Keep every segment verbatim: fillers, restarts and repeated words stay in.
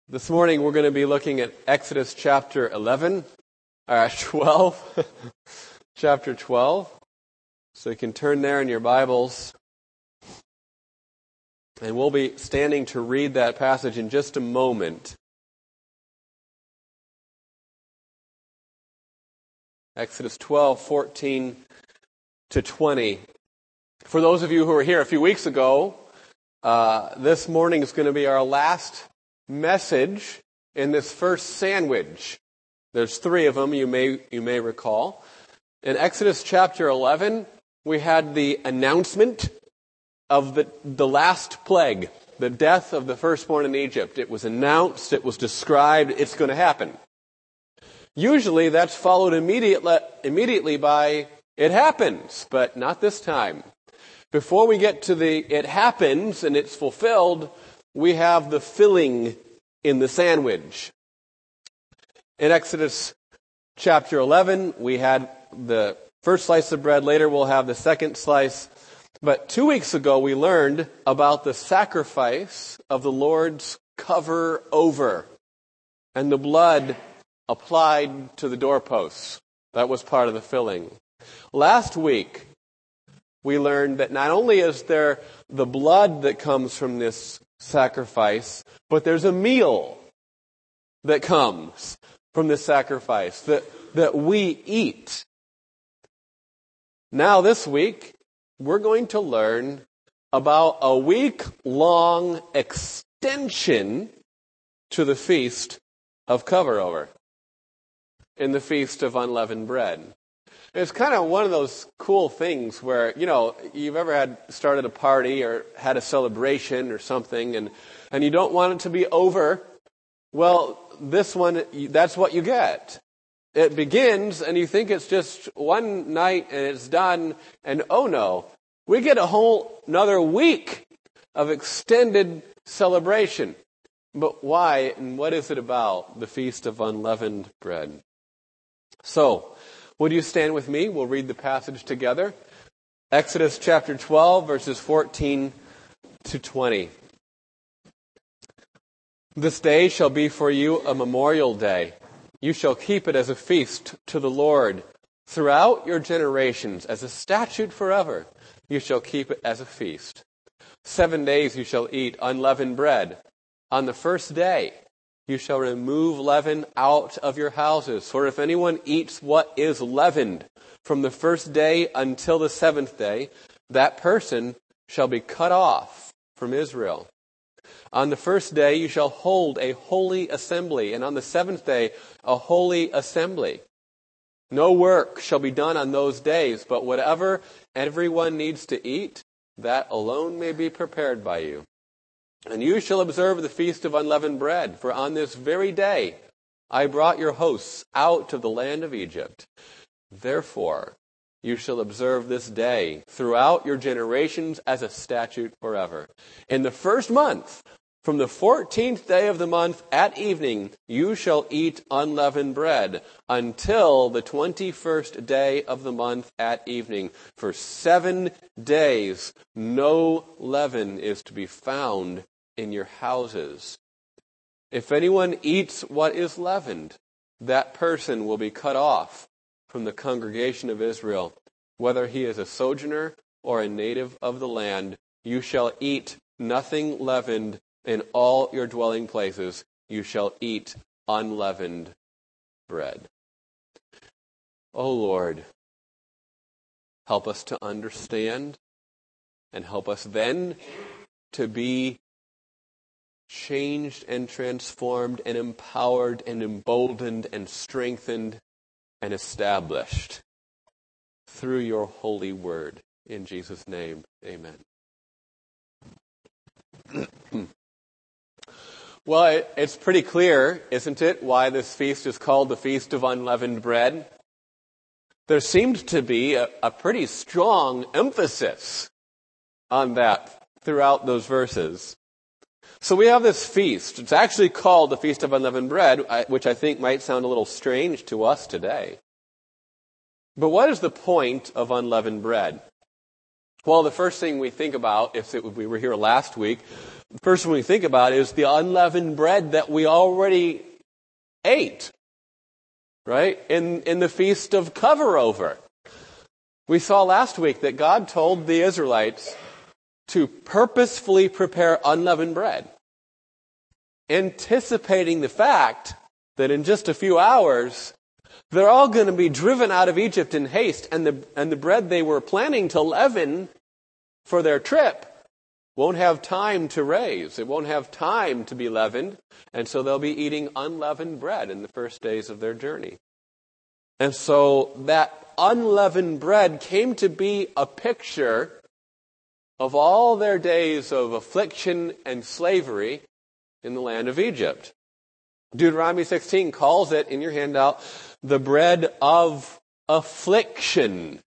This morning we're going to be looking at Exodus chapter eleven, or twelve, chapter twelve. So you can turn there in your Bibles. And we'll be standing to read that passage in just a moment. Exodus twelve, fourteen to twenty. For those of you who were here a few weeks ago, uh, this morning is going to be our last message in this first sandwich. There's three of them, you may you may recall. In Exodus chapter eleven, we had the announcement of the, the last plague, the death of the firstborn in Egypt. It was announced, it was described, it's going to happen. Usually that's followed immediately, immediately by, it happens, but not this time. Before we get to the, it happens and it's fulfilled, we have the filling in the sandwich. In Exodus chapter eleven, we had the first slice of bread. Later we'll have the second slice. But two weeks ago we learned about the sacrifice of the Lord's cover over and the blood applied to the doorposts. That was part of the filling. Last week we learned that not only is there the blood that comes from this sacrifice, but there's a meal that comes from this sacrifice that, that we eat. Now this week, we're going to learn about a week-long extension to the Feast of Cover-Over, in the Feast of Unleavened Bread. It's kind of one of those cool things where, you know, you've ever had started a party or had a celebration or something and, and you don't want it to be over. Well, this one, that's what you get. It begins and you think it's just one night and it's done. And oh no, we get a whole another week of extended celebration. But why and what is it about the Feast of Unleavened Bread? So, would you stand with me? We'll read the passage together. Exodus chapter twelve, verses fourteen to twenty. This day shall be for you a memorial day. You shall keep it as a feast to the Lord throughout your generations, as a statute forever. You shall keep it as a feast. Seven days you shall eat unleavened bread. On the first day you shall remove leaven out of your houses. For if anyone eats what is leavened from the first day until the seventh day, that person shall be cut off from Israel. On the first day you shall hold a holy assembly, and on the seventh day a holy assembly. No work shall be done on those days, but whatever everyone needs to eat, that alone may be prepared by you. And you shall observe the Feast of Unleavened Bread, for on this very day I brought your hosts out of the land of Egypt. Therefore you shall observe this day throughout your generations as a statute forever. In the first month, from the fourteenth day of the month at evening, you shall eat unleavened bread until the twenty-first day of the month at evening. For seven days no leaven is to be found in your houses. If anyone eats what is leavened, that person will be cut off from the congregation of Israel. Whether he is a sojourner or a native of the land, you shall eat nothing leavened in all your dwelling places. You shall eat unleavened bread. O Lord, help us to understand and help us then to be changed and transformed and empowered and emboldened and strengthened and established through your holy word. In Jesus' name, amen. Well, it's pretty clear, isn't it, why this feast is called the Feast of Unleavened Bread? There seems to be a, a pretty strong emphasis on that throughout those verses. So we have this feast. It's actually called the Feast of Unleavened Bread, which I think might sound a little strange to us today. But what is the point of unleavened bread? Well, the first thing we think about, if it, we were here last week, first one we think about is the unleavened bread that we already ate, right? In, in the Feast of Cover-Over. We saw last week that God told the Israelites to purposefully prepare unleavened bread, anticipating the fact that in just a few hours, they're all going to be driven out of Egypt in haste, and the, and the bread they were planning to leaven for their trip won't have time to raise. It won't have time to be leavened, and so they'll be eating unleavened bread in the first days of their journey. And so that unleavened bread came to be a picture of all their days of affliction and slavery in the land of Egypt. Deuteronomy sixteen calls it, in your handout, the bread of affliction.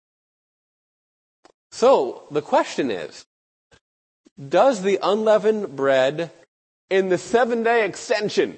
So, the question is, does the unleavened bread in the seven-day extension,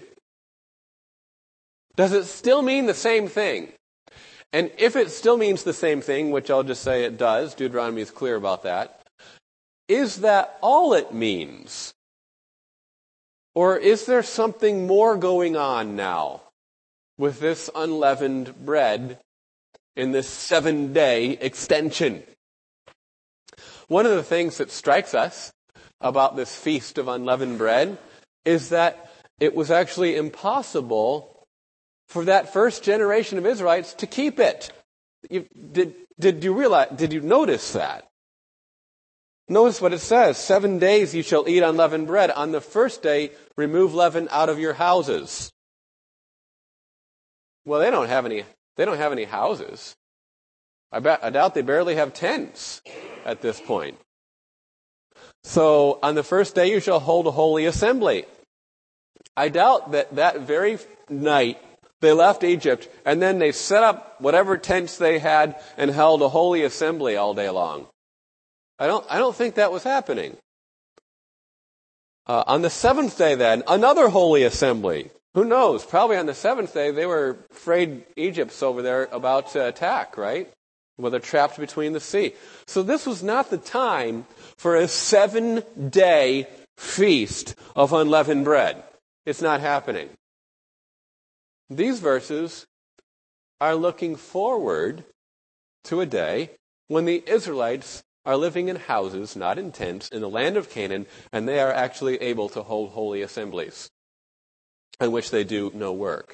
does it still mean the same thing? And if it still means the same thing, which I'll just say it does, Deuteronomy is clear about that, is that all it means? Or is there something more going on now with this unleavened bread in this seven-day extension? One of the things that strikes us about this feast of unleavened bread is that it was actually impossible for that first generation of Israelites to keep it. You, did, did you realize, did you notice that? Notice what it says. Seven days you shall eat unleavened bread. On the first day, remove leaven out of your houses. Well, they don't have any, they don't have any houses. I, bet, I doubt they barely have tents at this point. So, on the first day you shall hold a holy assembly. I doubt that that very night they left Egypt and then they set up whatever tents they had and held a holy assembly all day long. I don't, I don't think that was happening. Uh, on the seventh day then, another holy assembly. Who knows? Probably on the seventh day they were afraid Egypt's over there about to attack, right? Well, they're trapped between the sea. So this was not the time for a seven-day feast of unleavened bread. It's not happening. These verses are looking forward to a day when the Israelites are living in houses, not in tents, in the land of Canaan, and they are actually able to hold holy assemblies in which they do no work.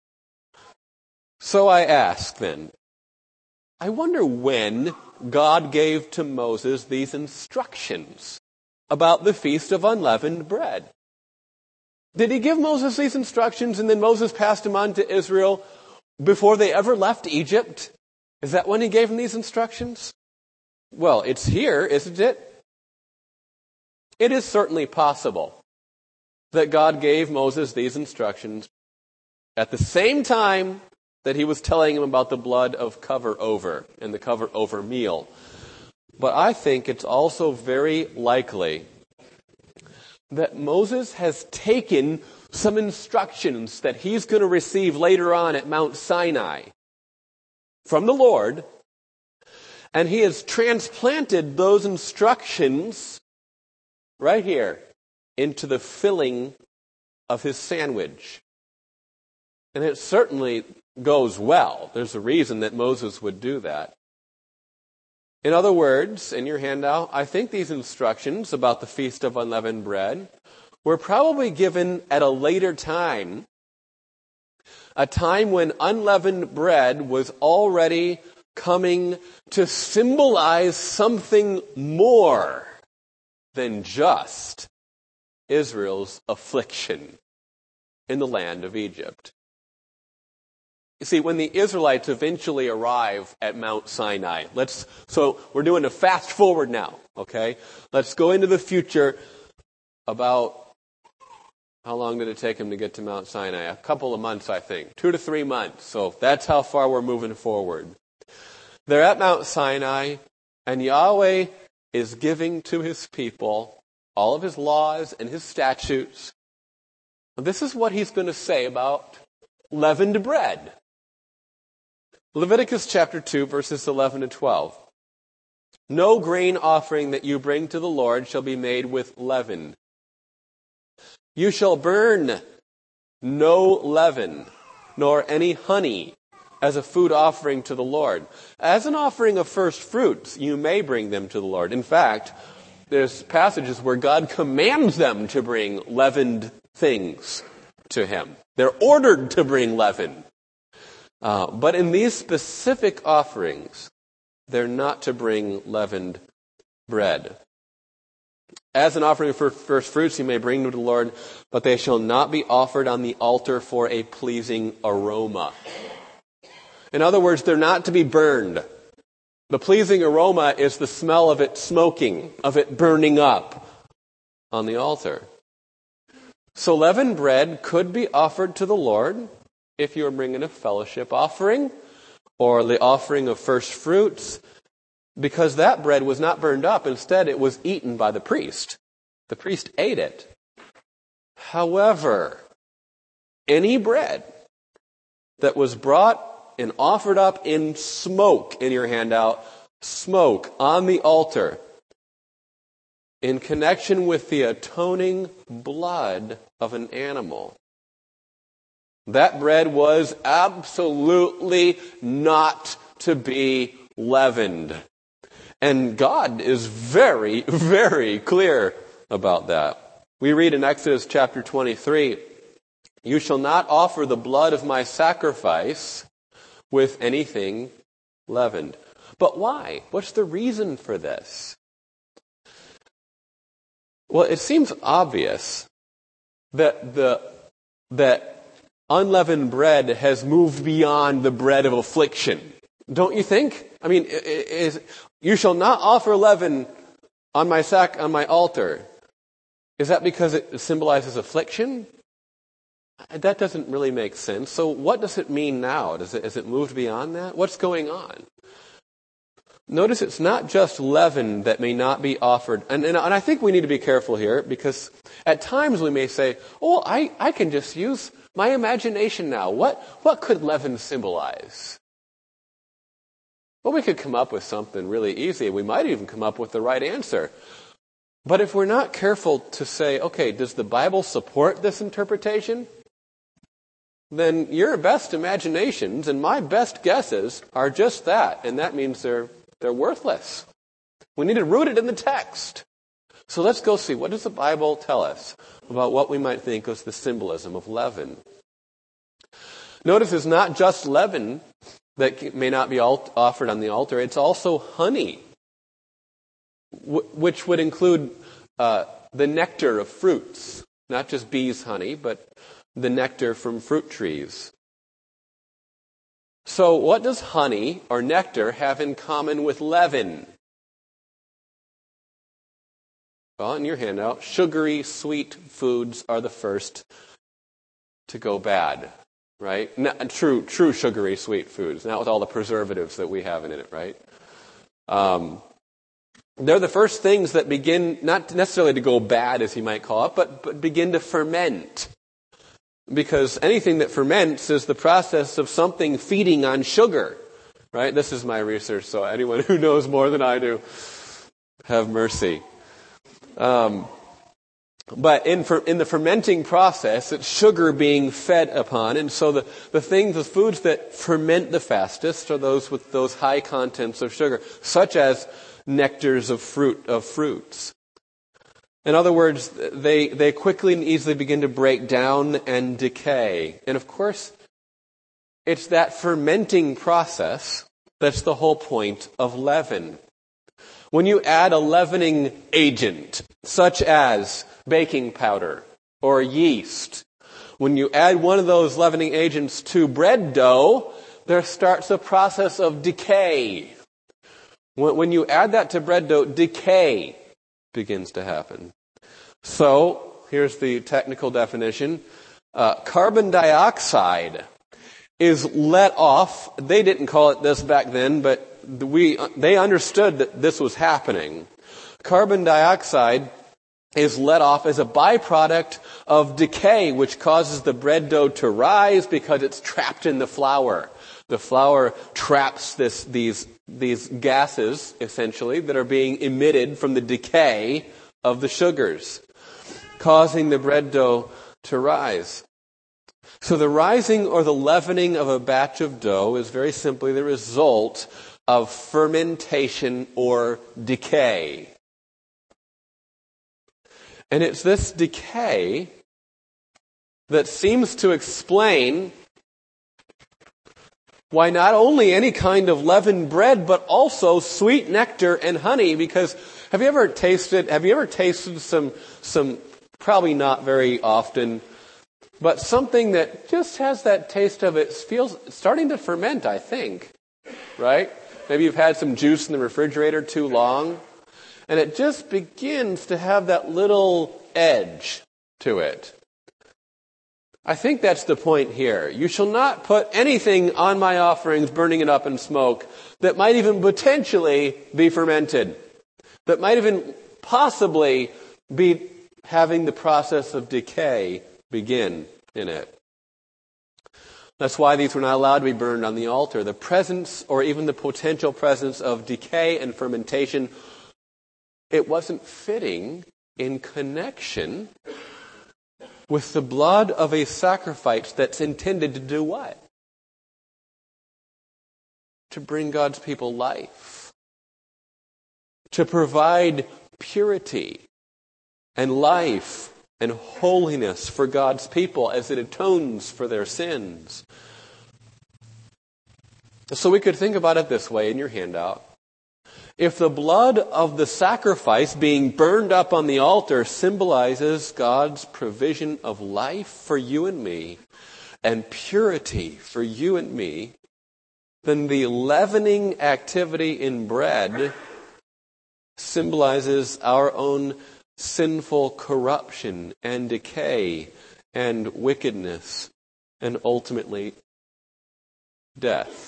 So I ask then, I wonder when God gave to Moses these instructions about the Feast of Unleavened Bread. Did he give Moses these instructions and then Moses passed them on to Israel before they ever left Egypt? Is that when he gave them these instructions? Well, it's here, isn't it? It is certainly possible that God gave Moses these instructions at the same time that he was telling him about the blood of cover-over and the cover-over meal. But I think it's also very likely that Moses has taken some instructions that he's going to receive later on at Mount Sinai from the Lord, and he has transplanted those instructions right here into the filling of his sandwich. And it certainly goes well. There's a reason that Moses would do that. In other words, in your handout, I think these instructions about the Feast of Unleavened Bread were probably given at a later time, a time when unleavened bread was already coming to symbolize something more than just Israel's affliction in the land of Egypt. You see, when the Israelites eventually arrive at Mount Sinai, let's, so we're doing a fast forward now, okay? Let's go into the future about, how long did it take them to get to Mount Sinai? A couple of months, I think. Two to three months. So that's how far we're moving forward. They're at Mount Sinai, and Yahweh is giving to his people all of his laws and his statutes. This is what he's going to say about leavened bread. Leviticus chapter two, verses eleven to twelve. No grain offering that you bring to the Lord shall be made with leaven. You shall burn no leaven, nor any honey, as a food offering to the Lord. As an offering of first fruits, you may bring them to the Lord. In fact, there's passages where God commands them to bring leavened things to him. They're ordered to bring leaven. Uh, but in these specific offerings, they're not to bring leavened bread. As an offering for first fruits, you may bring them to the Lord, but they shall not be offered on the altar for a pleasing aroma. In other words, they're not to be burned. The pleasing aroma is the smell of it smoking, of it burning up on the altar. So leavened bread could be offered to the Lord if you were bringing a fellowship offering or the offering of first fruits, because that bread was not burned up. Instead, it was eaten by the priest. The priest ate it. However, any bread that was brought and offered up in smoke, in your handout, smoke on the altar, in connection with the atoning blood of an animal, that bread was absolutely not to be leavened. And God is very, very clear about that. We read in Exodus chapter twenty-three, "You shall not offer the blood of my sacrifice with anything leavened." But why? What's the reason for this? Well, it seems obvious that the that unleavened bread has moved beyond the bread of affliction. Don't you think? I mean, is, you shall not offer leaven on my sac on my altar. Is that because it symbolizes affliction? That doesn't really make sense. So what does it mean now? Does it, is it moved beyond that? What's going on? Notice it's not just leaven that may not be offered. And, and, and I think we need to be careful here, because at times we may say, oh, I, I can just use my imagination now. What, what could leaven symbolize? Well, we could come up with something really easy. We might even come up with the right answer. But if we're not careful to say, okay, does the Bible support this interpretation? Then your best imaginations and my best guesses are just that. And that means they're they're worthless. We need to root it in the text. So let's go see, what does the Bible tell us about what we might think is the symbolism of leaven? Notice it's not just leaven that may not be offered on the altar. It's also honey, which would include uh, the nectar of fruits. Not just bees' honey, but the nectar from fruit trees. So what does honey or nectar have in common with leaven? Well, in your handout, sugary, sweet foods are the first to go bad. Right? Not, true, true sugary sweet foods, not with all the preservatives that we have in it, right? Um, they're the first things that begin, not necessarily to go bad, as you might call it, but, but begin to ferment. Because anything that ferments is the process of something feeding on sugar, right? This is my research, so anyone who knows more than I do, have mercy. Um, But in in the fermenting process, it's sugar being fed upon. And so the, the things, the foods that ferment the fastest are those with those high contents of sugar, such as nectars of fruit, of fruits. In other words, they, they quickly and easily begin to break down and decay. And of course, it's that fermenting process that's the whole point of leaven. When you add a leavening agent, such as baking powder or yeast, when you add one of those leavening agents to bread dough, there starts a process of decay. When you add that to bread dough, decay begins to happen. So, here's the technical definition. Uh, carbon dioxide is let off. They didn't call it this back then, but we they understood that this was happening. Carbon dioxide is let off as a byproduct of decay, which causes the bread dough to rise because it's trapped in the flour. The flour traps this, these, these gases, essentially, that are being emitted from the decay of the sugars. causing the bread dough to rise. So the rising or the leavening of a batch of dough is very simply the result of fermentation or decay. And it's this decay that seems to explain why not only any kind of leavened bread, but also sweet nectar and honey. Because have you ever tasted, have you ever tasted some, some, probably not very often, but something that just has that taste of it feels starting to ferment, I think, right? Maybe you've had some juice in the refrigerator too long, and it just begins to have that little edge to it. I think that's the point here. You shall not put anything on my offerings, burning it up in smoke, that might even potentially be fermented, that might even possibly be having the process of decay begin in it. That's why these were not allowed to be burned on the altar. The presence or even the potential presence of decay and fermentation, it wasn't fitting in connection with the blood of a sacrifice that's intended to do what? To bring God's people life. To provide purity and life and holiness for God's people as it atones for their sins. So we could think about it this way in your handout. If the blood of the sacrifice being burned up on the altar symbolizes God's provision of life for you and me and purity for you and me, then the leavening activity in bread symbolizes our own sinful corruption and decay and wickedness and ultimately death.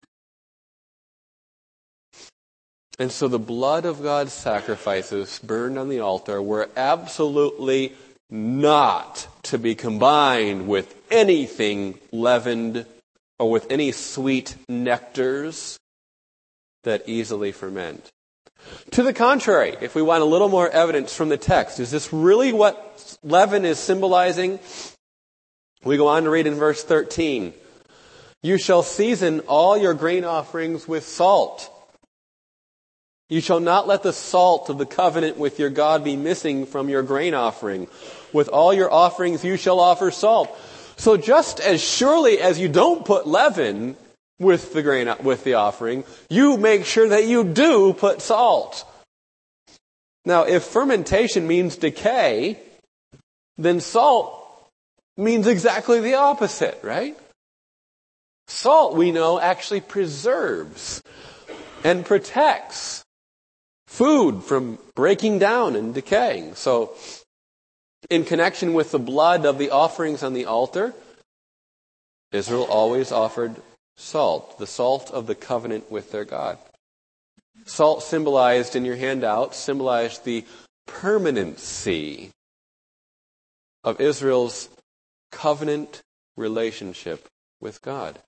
And so the blood of God's sacrifices burned on the altar were absolutely not to be combined with anything leavened or with any sweet nectars that easily ferment. To the contrary, if we want a little more evidence from the text, is this really what leaven is symbolizing? We go on to read in verse thirteen. You shall season all your grain offerings with salt. You shall not let the salt of the covenant with your God be missing from your grain offering. With all your offerings you shall offer salt. So just as surely as you don't put leaven with the grain, with the offering, you make sure that you do put salt. Now, if fermentation means decay, then salt means exactly the opposite, right? Salt, we know, actually preserves and protects food from breaking down and decaying. So, in connection with the blood of the offerings on the altar, Israel always offered salt, the salt of the covenant with their God. Salt symbolized in your handout, symbolized the permanency of Israel's covenant relationship with God.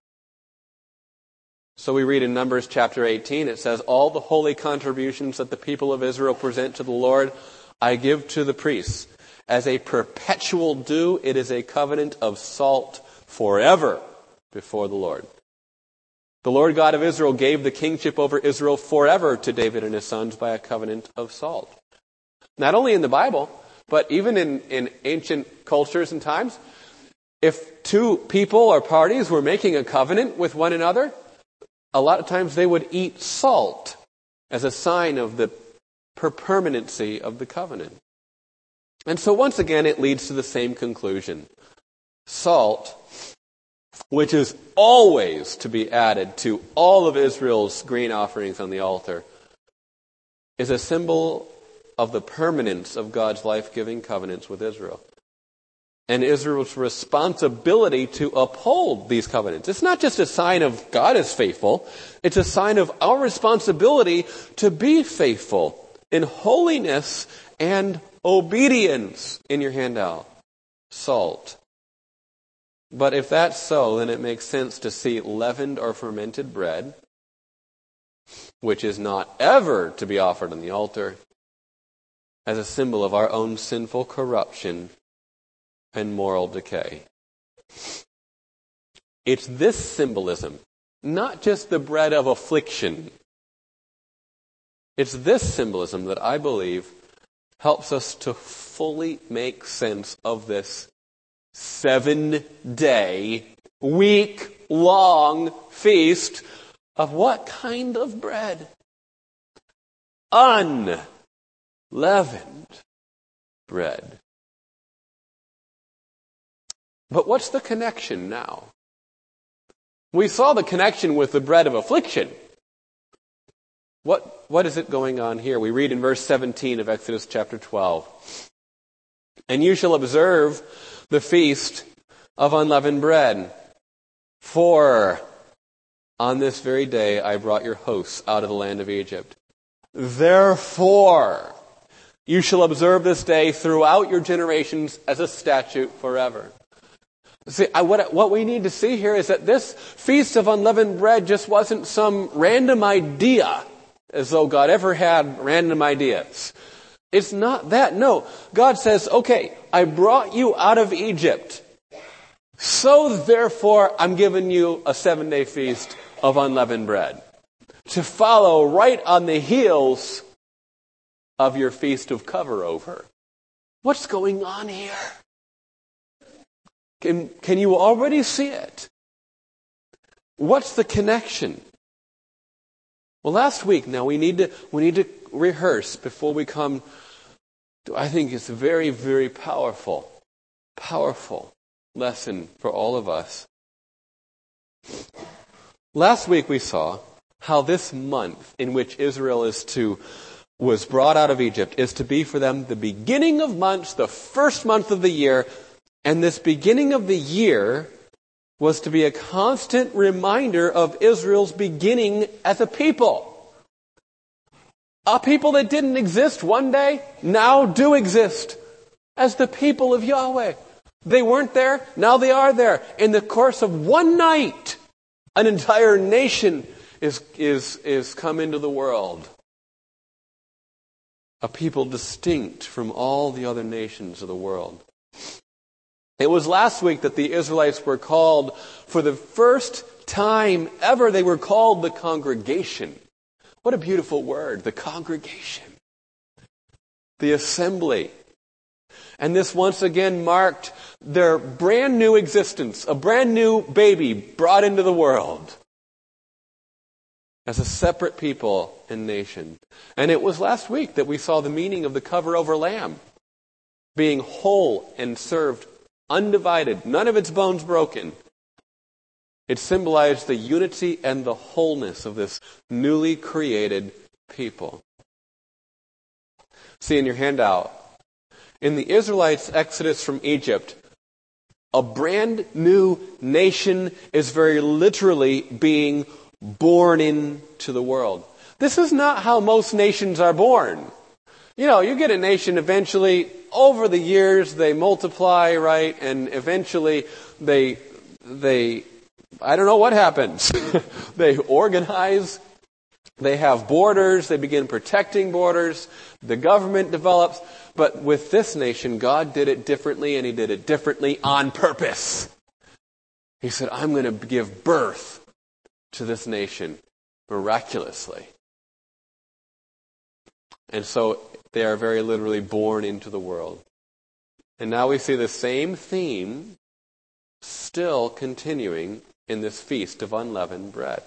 So we read in Numbers chapter eighteen, it says, all the holy contributions that the people of Israel present to the Lord, I give to the priests. As a perpetual due, it is a covenant of salt forever before the Lord. The Lord God of Israel gave the kingship over Israel forever to David and his sons by a covenant of salt. Not only in the Bible, but even in, in ancient cultures and times, if two people or parties were making a covenant with one another, a lot of times they would eat salt as a sign of the permanency of the covenant. And so once again, it leads to the same conclusion. Salt, which is always to be added to all of Israel's grain offerings on the altar, is a symbol of the permanence of God's life-giving covenants with Israel. And Israel's responsibility to uphold these covenants. It's not just a sign of God is faithful. It's a sign of our responsibility to be faithful in holiness and obedience. In your handout, salt. But if that's so, then it makes sense to see leavened or fermented bread, which is not ever to be offered on the altar, as a symbol of our own sinful corruption and moral decay. It's this symbolism, not just the bread of affliction. It's this symbolism that I believe helps us to fully make sense of this seven-day, week-long feast of what kind of bread? Unleavened bread. But what's the connection now? We saw the connection with the bread of affliction. What, what is it going on here? We read in verse seventeen of Exodus chapter twelve. And you shall observe the feast of unleavened bread. For on this very day I brought your hosts out of the land of Egypt. Therefore, you shall observe this day throughout your generations as a statute forever. See, I, what, what we need to see here is that this feast of unleavened bread just wasn't some random idea, as though God ever had random ideas. It's not that. No, God says, okay, I brought you out of Egypt. So therefore, I'm giving you a seven-day feast of unleavened bread to follow right on the heels of your feast of cover-over. What's going on here? Can, can you already see it? What's the connection? Well, last week, now we need to we need to rehearse before we come to, I think it's a very, very powerful, powerful lesson for all of us. Last week we saw how this month in which Israel is to was brought out of Egypt is to be for them the beginning of months, the first month of the year. And this beginning of the year was to be a constant reminder of Israel's beginning as a people. A people that didn't exist one day now do exist as the people of Yahweh. They weren't there, now they are there. In the course of one night, an entire nation is, is, is come into the world. A people distinct from all the other nations of the world. It was last week that the Israelites were called, for the first time ever, they were called the congregation. What a beautiful word, the congregation. The assembly. And this once again marked their brand new existence, a brand new baby brought into the world as a separate people and nation. And it was last week that we saw the meaning of the cover-over lamb being whole and served undivided, none of its bones broken. It symbolized the unity and the wholeness of this newly created people. See in your handout, in the Israelites' exodus from Egypt, a brand new nation is very literally being born into the world. This is not how most nations are born. You know, you get a nation eventually, over the years they multiply, right? And eventually they, they, I don't know what happens. They organize, they have borders, they begin protecting borders, the government develops. But with this nation, God did it differently, and He did it differently on purpose. He said, I'm going to give birth to this nation miraculously. And so they are very literally born into the world. And now we see the same theme still continuing in this feast of unleavened bread.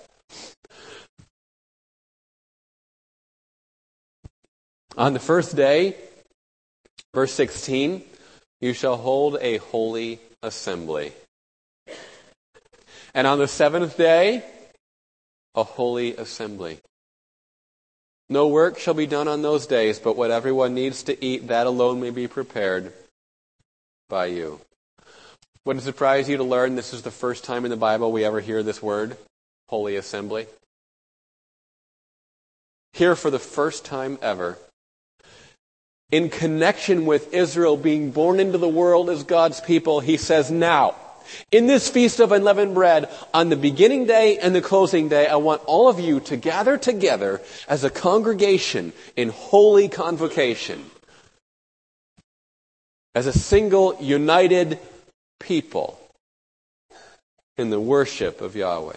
On the first day, verse sixteen, you shall hold a holy assembly. And on the seventh day, a holy assembly. No work shall be done on those days, but what everyone needs to eat, that alone may be prepared by you. Would it surprise you to learn this is the first time in the Bible we ever hear this word, holy assembly? Here for the first time ever, in connection with Israel being born into the world as God's people, He says, now, in this feast of unleavened bread, on the beginning day and the closing day, I want all of you to gather together as a congregation in holy convocation. as a single, united people in the worship of Yahweh.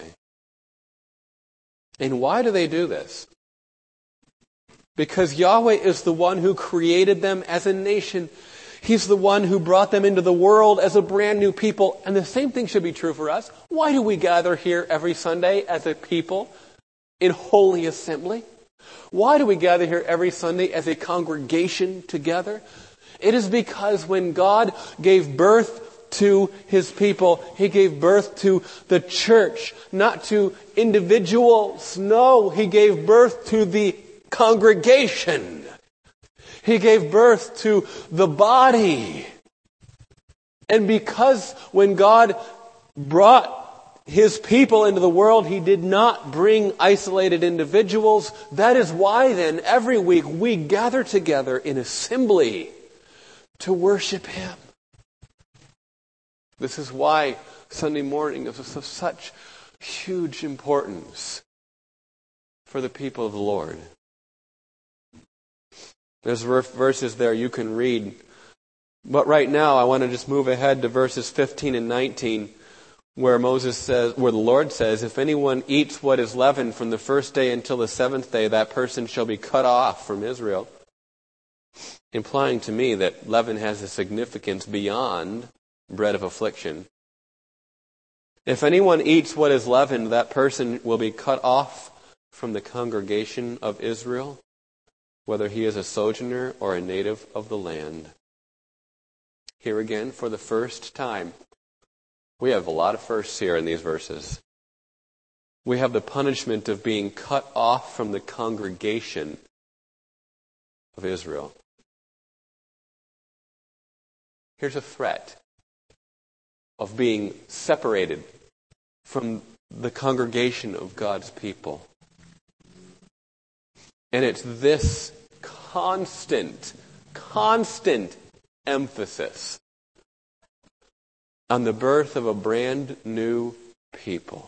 And why do they do this? Because Yahweh is the one who created them as a nation. He's the one who brought them into the world as a brand new people. And the same thing should be true for us. Why do we gather here every Sunday as a people in holy assembly? Why do we gather here every Sunday as a congregation together? It is because when God gave birth to His people, He gave birth to the church, not to individuals. No, He gave birth to the congregation. He gave birth to the body. And because when God brought His people into the world, He did not bring isolated individuals. That is why then every week we gather together in assembly to worship Him. This is why Sunday morning is of such huge importance for the people of the Lord. There's verses there you can read. But right now I want to just move ahead to verses fifteen and nineteen, where Moses says, where the Lord says, if anyone eats what is leavened from the first day until the seventh day, that person shall be cut off from Israel. Implying to me that leaven has a significance beyond bread of affliction. If anyone eats what is leavened, that person will be cut off from the congregation of Israel, whether he is a sojourner or a native of the land. Here again, for the first time, we have a lot of firsts here in these verses. We have the punishment of being cut off from the congregation of Israel. Here's a threat of being separated from the congregation of God's people. And it's this constant, constant emphasis on the birth of a brand new people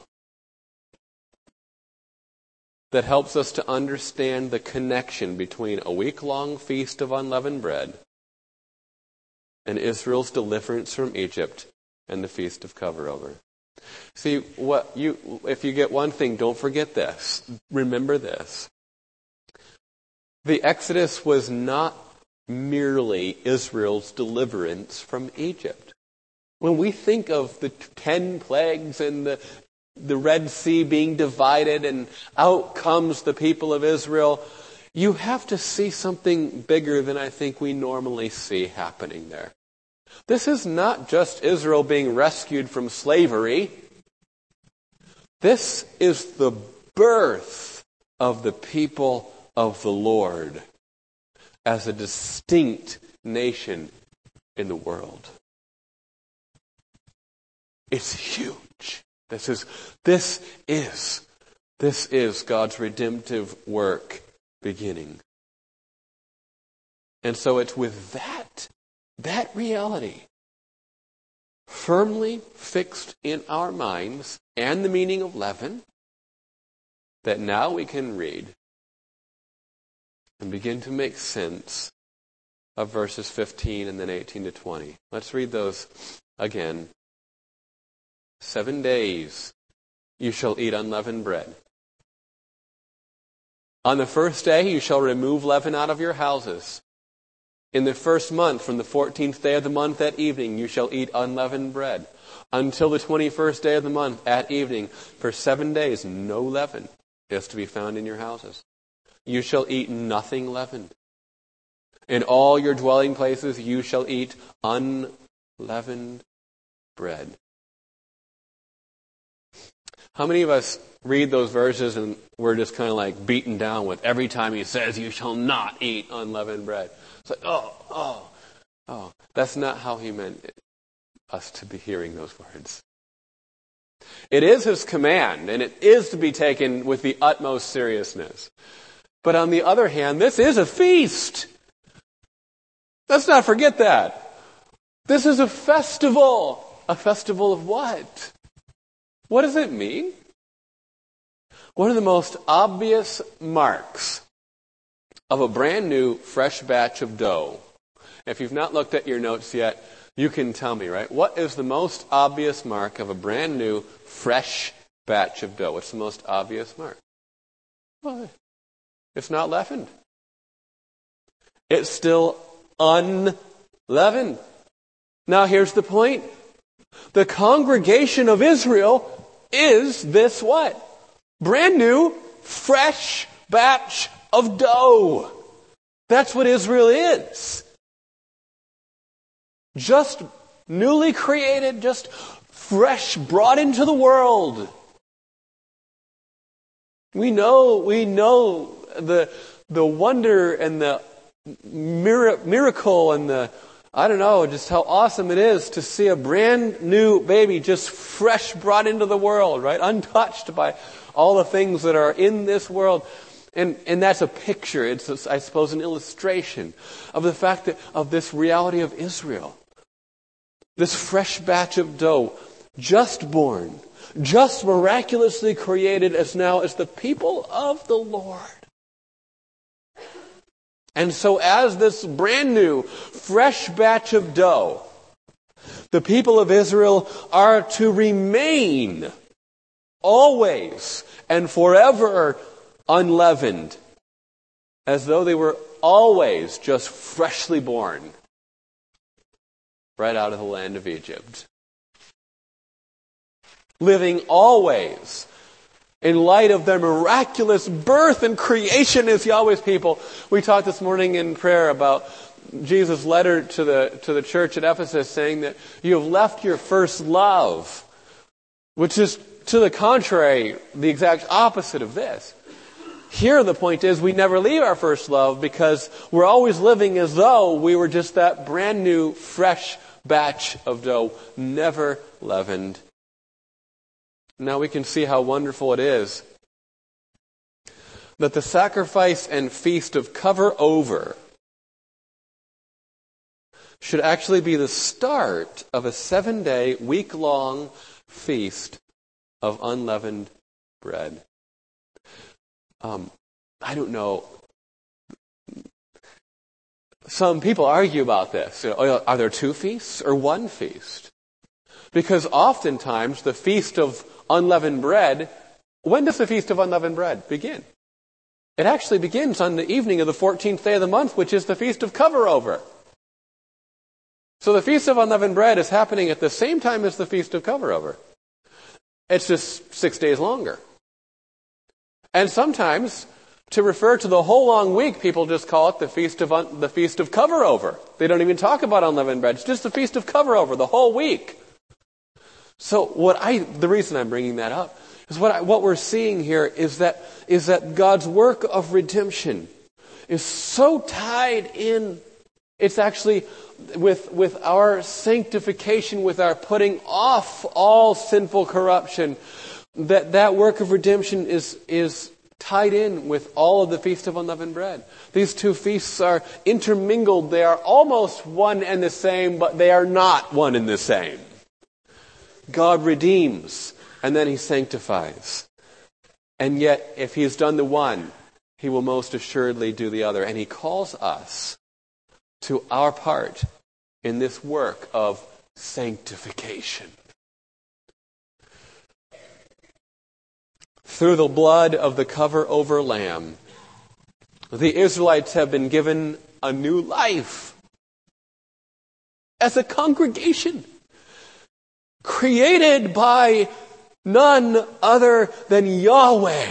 that helps us to understand the connection between a week-long feast of unleavened bread and Israel's deliverance from Egypt and the Feast of Cover-Over. See, what you if you get one thing, don't forget this. Remember this. The Exodus was not merely Israel's deliverance from Egypt. When we think of the ten plagues and the, the Red Sea being divided and out comes the people of Israel, you have to see something bigger than I think we normally see happening there. This is not just Israel being rescued from slavery. This is the birth of the people of the Lord as a distinct nation in the world. It's huge. This is, this is, this is God's redemptive work beginning. And so it's with that, that reality firmly fixed in our minds and the meaning of leaven that now we can read and begin to make sense of verses fifteen and then eighteen to twenty. Let's read those again. Seven days you shall eat unleavened bread. On the first day you shall remove leaven out of your houses. In the first month, from the fourteenth day of the month at evening, you shall eat unleavened bread. Until the twenty-first day of the month at evening, for seven days, no leaven is to be found in your houses. You shall eat nothing leavened. In all your dwelling places, you shall eat unleavened bread. How many of us read those verses and we're just kind of like beaten down with every time he says, you shall not eat unleavened bread? It's like, oh, oh, oh. That's not how he meant it, us to be hearing those words. It is his command, and it is to be taken with the utmost seriousness. But on the other hand, this is a feast. Let's not forget that. This is a festival. A festival of what? What does it mean? One of the most obvious marks of a brand new fresh batch of dough If you've not looked at your notes yet, you can tell me, right? What is the most obvious mark of a brand new, fresh batch of dough? What's the most obvious mark? Well, it's not leavened. It's still unleavened. Now here's the point. The congregation of Israel is this what? Brand new, fresh batch of dough. That's what Israel is. Just newly created, just fresh, brought into the world. We know, we know the the wonder and the mir- miracle and the, I don't know, just how awesome it is to see a brand new baby just fresh brought into the world, right? Untouched by all the things that are in this world. And and that's a picture, it's, I suppose, an illustration of the fact that of this reality of Israel. This fresh batch of dough, just born, just miraculously created as now as the people of the Lord. And so as this brand new, fresh batch of dough, the people of Israel are to remain always and forever unleavened, as though they were always just freshly born, right out of the land of Egypt. Living always in light of their miraculous birth and creation as Yahweh's people. We talked this morning in prayer about Jesus' letter to the to the church at Ephesus, saying that you have left your first love, which is to the contrary, the exact opposite of this. Here the point is we never leave our first love because we're always living as though we were just that brand new, fresh batch of dough, never leavened. Now we can see how wonderful it is that the sacrifice and feast of cover over should actually be the start of a seven-day, week-long feast of unleavened bread. Um, I don't know. Some people argue about this. You know, are there two feasts or one feast? Because oftentimes the feast of unleavened bread, when does the feast of unleavened bread begin? It actually begins on the evening of the fourteenth day of the month, which is the feast of cover over. So the feast of unleavened bread is happening at the same time as the feast of cover over. It's just six days longer. And sometimes, to refer to the whole long week, people just call it the feast of un- the feast of cover over. They don't even talk about unleavened bread. It's just the feast of cover over, the whole week. So what I, the reason I'm bringing that up is what I, what we're seeing here is that is that God's work of redemption is so tied in. It's actually with with our sanctification, with our putting off all sinful corruption, that that work of redemption is is tied in with all of the Feast of Unleavened Bread. These two feasts are intermingled. They are almost one and the same, but they are not one and the same. God redeems, and then He sanctifies. And yet, if He has done the one, He will most assuredly do the other. And He calls us to our part in this work of sanctification. Through the blood of the cover-over lamb, the Israelites have been given a new life as a congregation, created by none other than Yahweh.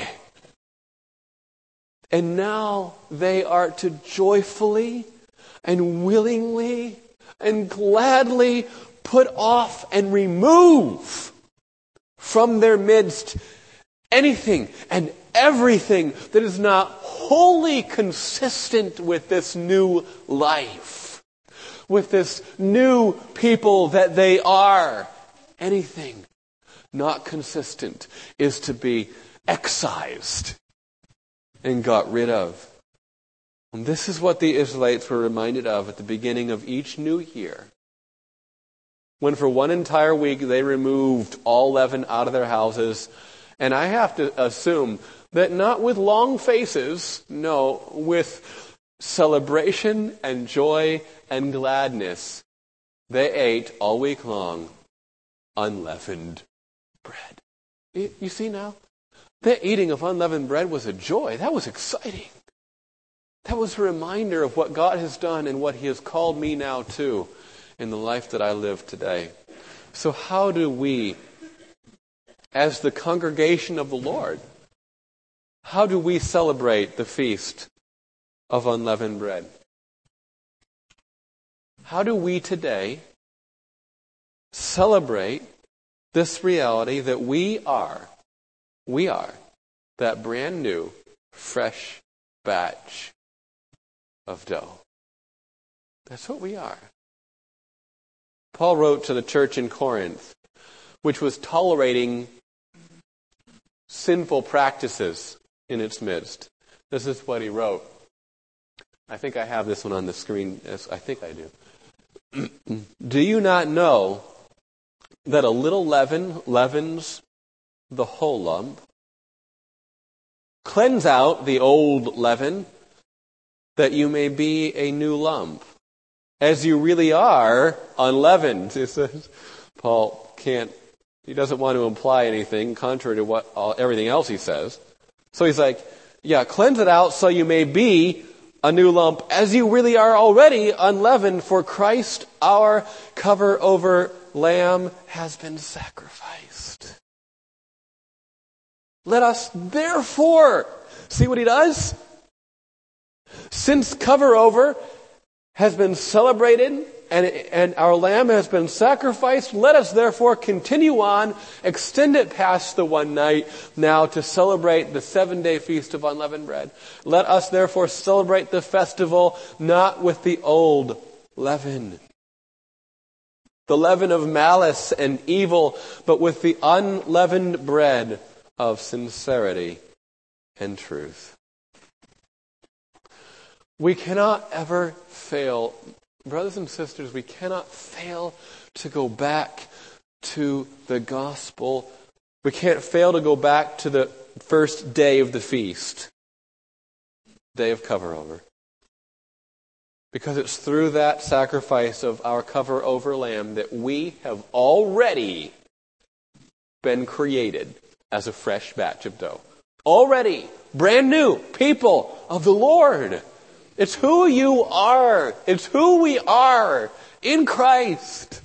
And now they are to joyfully and willingly and gladly put off and remove from their midst anything and everything that is not wholly consistent with this new life, with this new people that they are. Anything not consistent is to be excised and got rid of. And this is what the Israelites were reminded of at the beginning of each new year, when for one entire week they removed all leaven out of their houses. And I have to assume that not with long faces, no, with celebration and joy and gladness, they ate all week long unleavened bread. You, you see now? The eating of unleavened bread was a joy. That was exciting. That was a reminder of what God has done and what He has called me now to in the life that I live today. So how do we, as the congregation of the Lord, how do we celebrate the feast of unleavened bread? How do we today celebrate this reality that we are, we are that brand new, fresh batch of dough? That's what we are. Paul wrote to the church in Corinth, which was tolerating sinful practices in its midst. This is what he wrote. I think I have this one on the screen. Yes, I think I do. Do you not know that a little leaven leavens the whole lump? Cleanse out the old leaven, that you may be a new lump, as you really are unleavened. It says, Paul can't, he doesn't want to imply anything contrary to what all, everything else he says. So he's like, yeah, cleanse it out so you may be a new lump, as you really are already unleavened, for Christ, our cover over lamb, has been sacrificed. Let us therefore, see what he does? Since cover over has been celebrated and, and our lamb has been sacrificed, let us therefore continue on, extend it past the one night now to celebrate the seven-day feast of unleavened bread. Let us therefore celebrate the festival not with the old leaven, the leaven of malice and evil, but with the unleavened bread of sincerity and truth. We cannot ever fail, brothers and sisters, we cannot fail to go back to the gospel. We can't fail to go back to the first day of the feast, day of cover over. Because it's through that sacrifice of our cover over lamb that we have already been created as a fresh batch of dough. Already, brand new people of the Lord. It's who you are. It's who we are in Christ.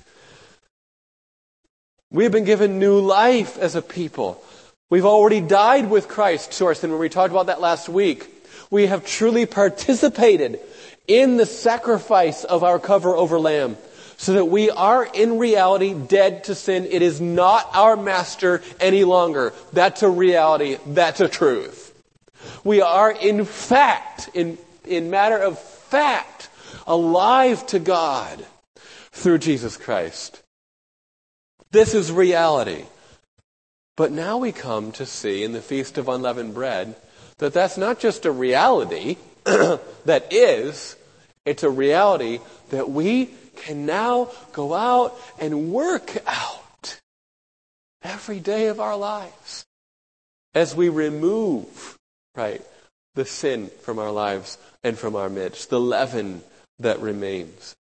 We've been given new life as a people. We've already died with Christ. Source, and when we talked about that last week, we have truly participated in the sacrifice of our cover over lamb, so that we are in reality dead to sin. It is not our master any longer. That's a reality. That's a truth. We are in fact, in in matter of fact, alive to God through Jesus Christ. This is reality. But now we come to see in the Feast of Unleavened Bread that that's not just a reality that is, it's a reality that we can now go out and work out every day of our lives as we remove, right, the sin from our lives and from our midst, the leaven that remains.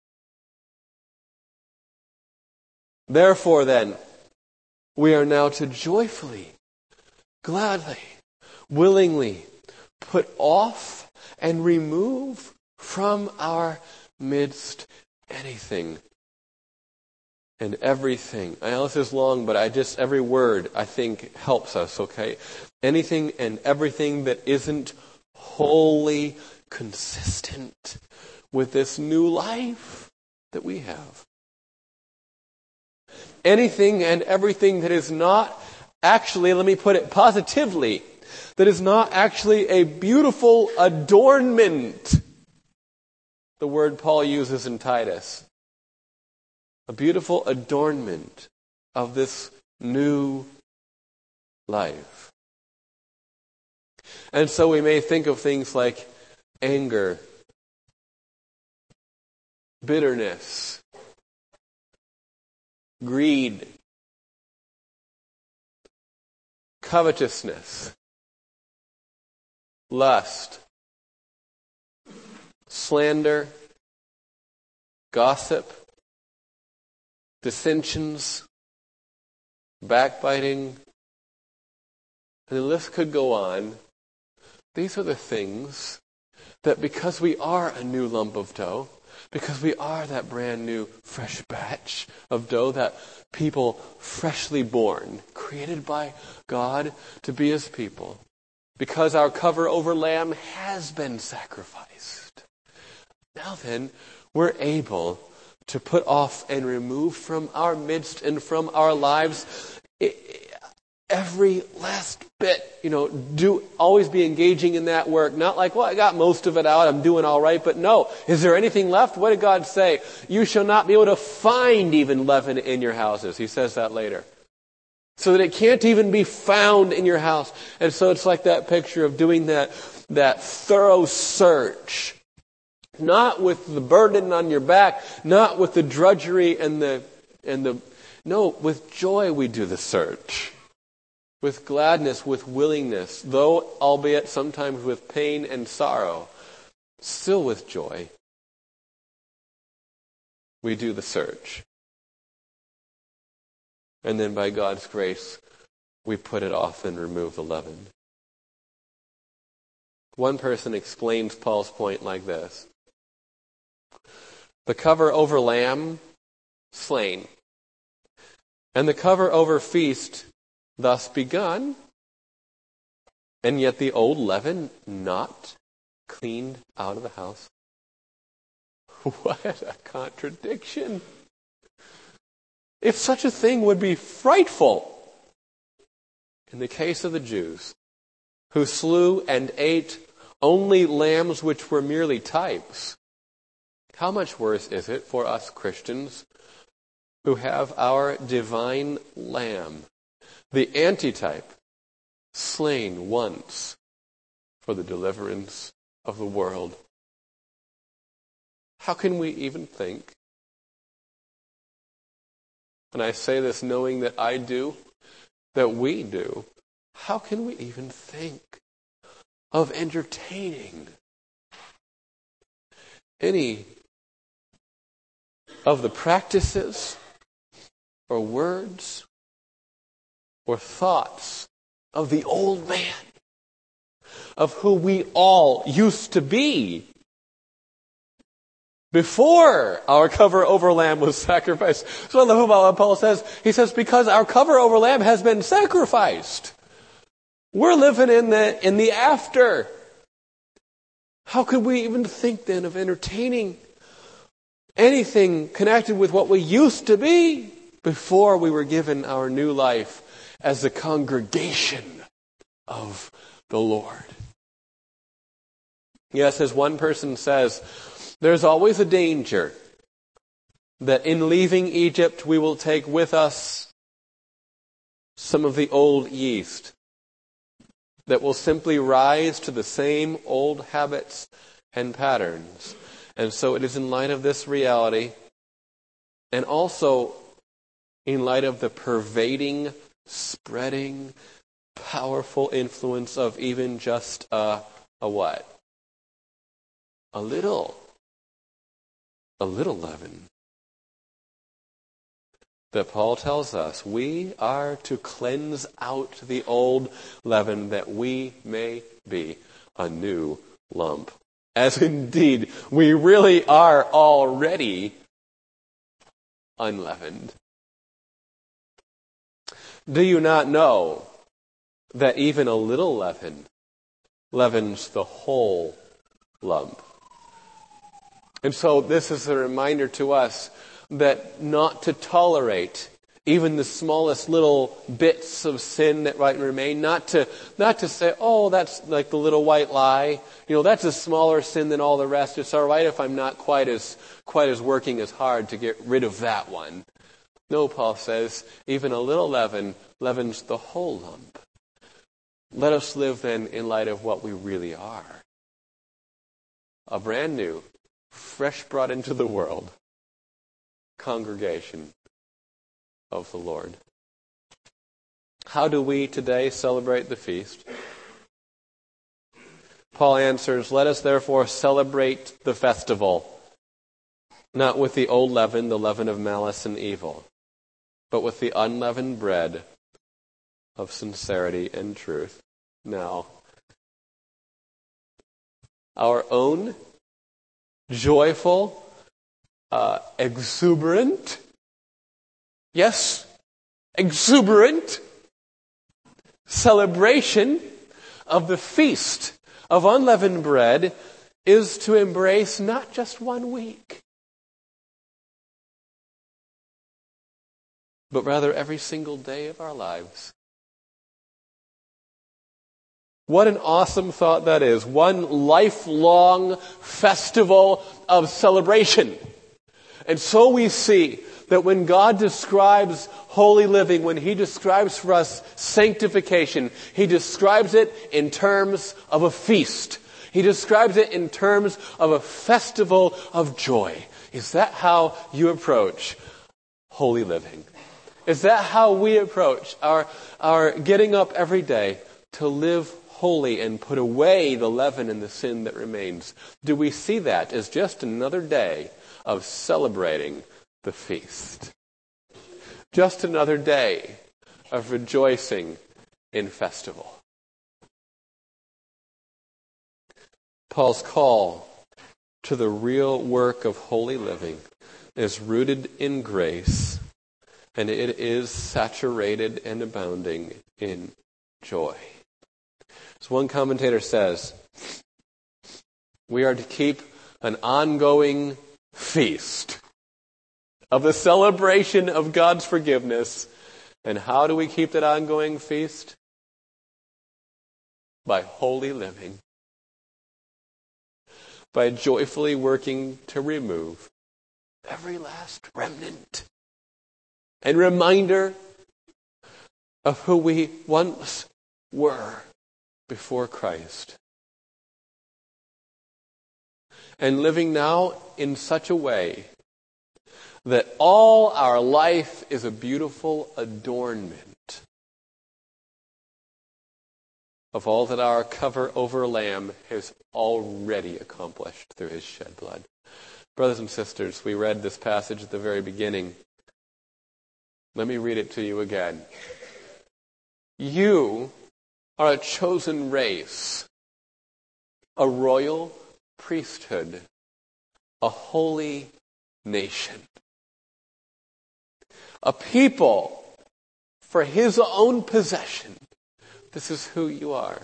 Therefore, then, we are now to joyfully, gladly, willingly put off and remove from our midst anything and everything. I know this is long, but I just, every word I think helps us, okay? Anything and everything that isn't wholly consistent with this new life that we have. Anything and everything that is not actually, let me put it positively, that is not actually a beautiful adornment. The word Paul uses in Titus. A beautiful adornment of this new life. And so we may think of things like anger, bitterness, greed, covetousness, lust, slander, gossip, dissensions, backbiting, and the list could go on. These are the things that because we are a new lump of dough, because we are that brand new fresh batch of dough, that people freshly born, created by God to be His people, because our cover over lamb has been sacrificed. Now then, we're able to put off and remove from our midst and from our lives every last bit, you know, do always be engaging in that work. Not like, well, I got most of it out, I'm doing all right, but no. Is there anything left? What did God say? You shall not be able to find even leaven in your houses. He says that later. So that it can't even be found in your house. And so it's like that picture of doing that, that thorough search. Not with the burden on your back, not with the drudgery and the, and the, no, with joy we do the search. With gladness, with willingness, though albeit sometimes with pain and sorrow, still with joy, we do the search. And then by God's grace, we put it off and remove the leaven. One person explains Paul's point like this. The cover over lamb, slain. And the cover over feast, thus begun, and yet the old leaven not cleaned out of the house. What a contradiction. If such a thing would be frightful in the case of the Jews, who slew and ate only lambs which were merely types, how much worse is it for us Christians who have our divine lamb, the antitype, slain once for the deliverance of the world? How can we even think? And I say this knowing that I do, that we do. How can we even think of entertaining any of the practices or words or thoughts of the old man, of who we all used to be before our cover over lamb was sacrificed? So I love what Paul says. He says, because our cover over lamb has been sacrificed, we're living in the in the after. How could we even think then of entertaining anything connected with what we used to be before we were given our new life as the congregation of the Lord? Yes, as one person says, there's always a danger that in leaving Egypt we will take with us some of the old yeast that will simply rise to the same old habits and patterns. And so it is in light of this reality, and also in light of the pervading, spreading, powerful influence of even just a, a what? A little, a little leaven, that Paul tells us we are to cleanse out the old leaven that we may be a new lump. As indeed we really are already unleavened. Do you not know that even a little leaven leavens the whole lump? And so this is a reminder to us that not to tolerate even the smallest little bits of sin that might remain, not to not to say, oh, that's like the little white lie. You know, that's a smaller sin than all the rest. It's all right if I'm not quite as quite as working as hard to get rid of that one. No, Paul says, even a little leaven leavens the whole lump. Let us live then in light of what we really are. A brand new, fresh brought into the world congregation of the Lord. How do we today celebrate the feast? Paul answers, let us therefore celebrate the festival not with the old leaven, the leaven of malice and evil, but with the unleavened bread of sincerity and truth. Now, our own joyful, uh, exuberant, yes, exuberant celebration of the feast of unleavened bread is to embrace not just one week, but rather every single day of our lives. What an awesome thought that is. One lifelong festival of celebration. And so we see that when God describes holy living, when He describes for us sanctification, He describes it in terms of a feast. He describes it in terms of a festival of joy. Is that how you approach holy living? Is that how we approach our, our getting up every day to live holy and put away the leaven and the sin that remains? Do we see that as just another day of celebrating the feast? Just another day of rejoicing in festival. Paul's call to the real work of holy living is rooted in grace, and it is saturated and abounding in joy. As one commentator says, we are to keep an ongoing feast of the celebration of God's forgiveness. And how do we keep that ongoing feast? By holy living. By joyfully working to remove every last remnant and reminder of who we once were before Christ. And living now in such a way that all our life is a beautiful adornment of all that our cover over Lamb has already accomplished through His shed blood. Brothers and sisters, we read this passage at the very beginning. Let me read it to you again. You are a chosen race, a royal priesthood, a holy nation, a people for His own possession. This is who you are.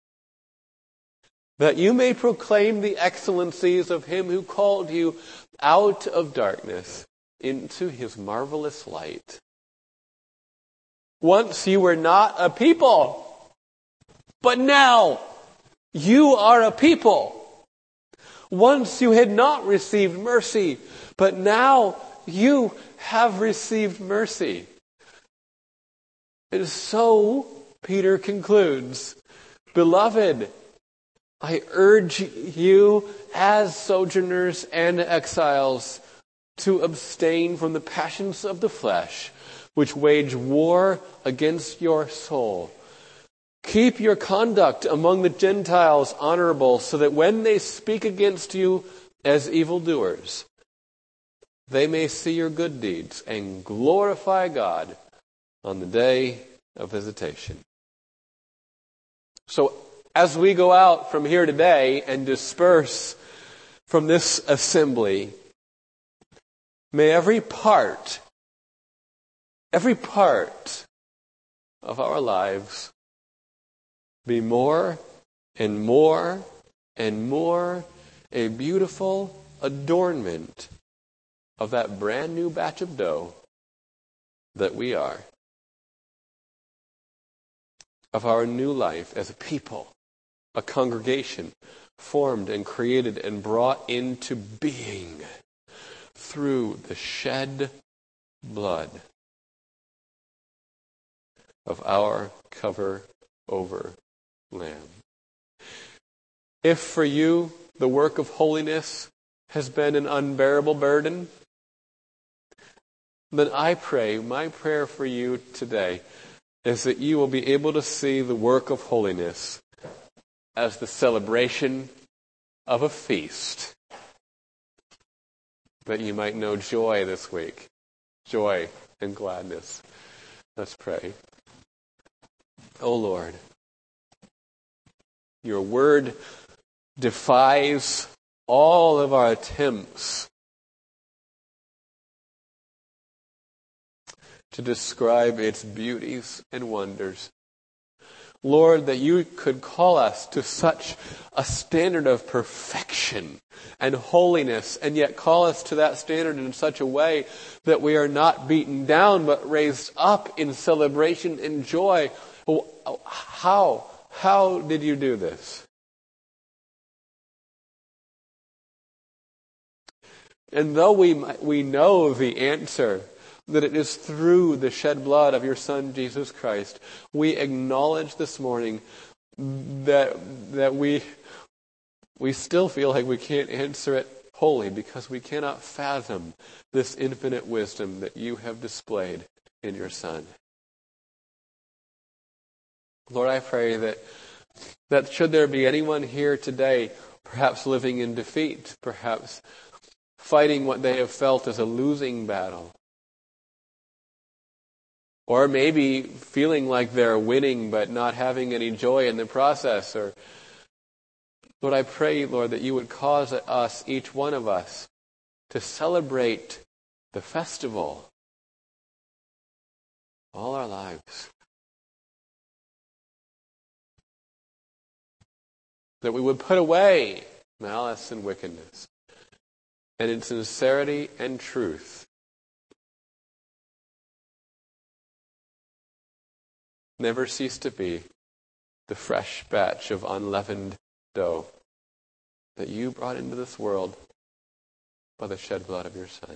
That you may proclaim the excellencies of Him who called you out of darkness into His marvelous light. Once you were not a people, but now you are a people. Once you had not received mercy, but now you have received mercy. And so, Peter concludes, Beloved, I urge you as sojourners and exiles to abstain from the passions of the flesh, which wage war against your soul. Keep your conduct among the Gentiles honorable, so that when they speak against you as evildoers, they may see your good deeds and glorify God on the day of visitation. So, as we go out from here today and disperse from this assembly, may every part, every part of our lives be more and more and more a beautiful adornment of that brand new batch of dough that we are. Of our new life as a people, a congregation formed and created and brought into being through the shed blood of our cover over Lamb. If for you the work of holiness has been an unbearable burden, then I pray, my prayer for you today is that you will be able to see the work of holiness as the celebration of a feast that you might know joy this week. Joy and gladness. Let's pray. O Lord, your word defies all of our attempts to describe its beauties and wonders. Lord, that you could call us to such a standard of perfection and holiness, and yet call us to that standard in such a way that we are not beaten down, but raised up in celebration and joy. How? How did you do this? And though we we know the answer, that it is through the shed blood of your Son, Jesus Christ, we acknowledge this morning that that we we still feel like we can't answer it wholly, because we cannot fathom this infinite wisdom that you have displayed in your Son. Lord, I pray that that should there be anyone here today, perhaps living in defeat, perhaps fighting what they have felt as a losing battle, or maybe feeling like they're winning but not having any joy in the process. Or, Lord, I pray, Lord, that you would cause us, each one of us, to celebrate the festival all our lives. That we would put away malice and wickedness, and in sincerity and truth, never cease to be the fresh batch of unleavened dough that you brought into this world by the shed blood of your Son.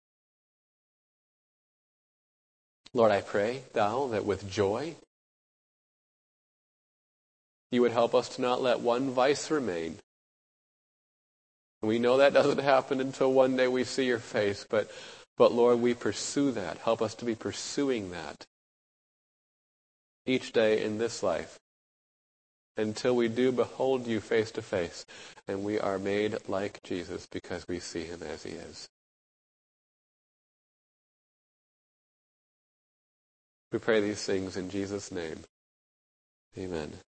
Lord, I pray, thou, that with joy, you would help us to not let one vice remain. We know that doesn't happen until one day we see your face, but, but Lord, we pursue that. Help us to be pursuing that each day in this life, until we do behold you face to face, and we are made like Jesus because we see him as he is. We pray these things in Jesus' name. Amen.